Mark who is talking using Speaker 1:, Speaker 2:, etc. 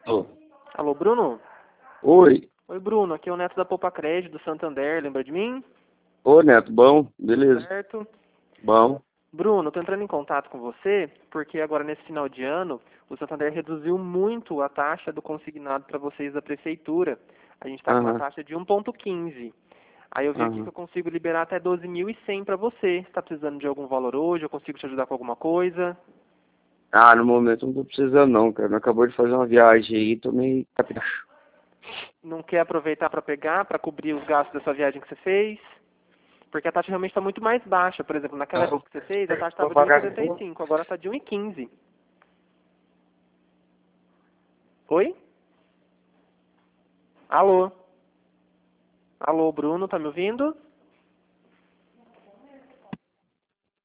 Speaker 1: Ô,
Speaker 2: Alô, Bruno?
Speaker 1: oi.
Speaker 2: Oi, Bruno. Aqui é o Neto da Poupa Crédito, do Santander. Lembra de mim?
Speaker 1: Ô, Neto, bom? Beleza.
Speaker 2: Certo.
Speaker 1: Bom.
Speaker 2: Bruno, tô entrando em contato com você porque agora, nesse final de ano, o Santander reduziu muito a taxa do consignado para vocês da prefeitura. A gente está com uma
Speaker 1: Aham,
Speaker 2: taxa de 1,15. Aí eu vi aqui que
Speaker 1: aham.
Speaker 2: eu consigo liberar até 12.100 para você. Você está precisando de algum valor hoje? Eu consigo te ajudar com alguma coisa?
Speaker 1: Ah, no momento não tô precisando não, cara. Não acabou de fazer uma viagem aí, tô meio capricho.
Speaker 2: Não quer aproveitar para pegar, para cobrir os gastos dessa viagem que você fez? Porque a taxa realmente está muito mais baixa. Por exemplo, naquela época que você fez, a taxa
Speaker 1: Vou
Speaker 2: estava de
Speaker 1: pagar de boa.
Speaker 2: 1,75, agora está de 1,15. Oi? Alô? Alô, Bruno, tá me ouvindo?